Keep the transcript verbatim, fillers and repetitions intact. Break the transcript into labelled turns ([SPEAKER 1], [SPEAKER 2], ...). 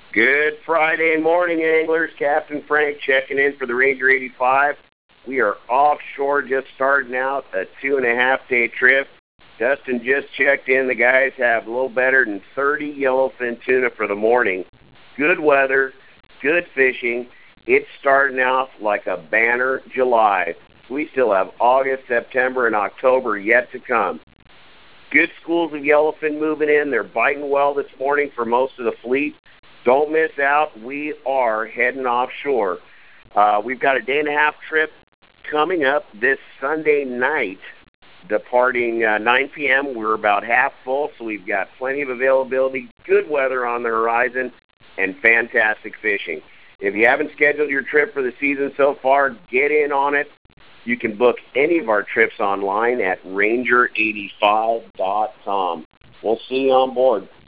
[SPEAKER 1] Good Friday morning, anglers. Captain Frank checking in for the Ranger eighty-five. We are offshore, just starting out a two and a half day trip. Dustin just checked in. The guys have a little better than thirty yellowfin tuna for the morning. Good weather, good fishing. It's starting out like a banner July. We still have August, September, and October yet to come. Good schools of yellowfin moving in. They're biting well this morning for most of the fleet. Don't miss out. We are heading offshore. Uh, we've got a day and a half trip coming up this Sunday night, departing uh, nine p.m. We're about half full, so we've got plenty of availability, good weather on the horizon, and fantastic fishing. If you haven't scheduled your trip for the season so far, get in on it. You can book any of our trips online at ranger eighty-five dot com. We'll see you on board.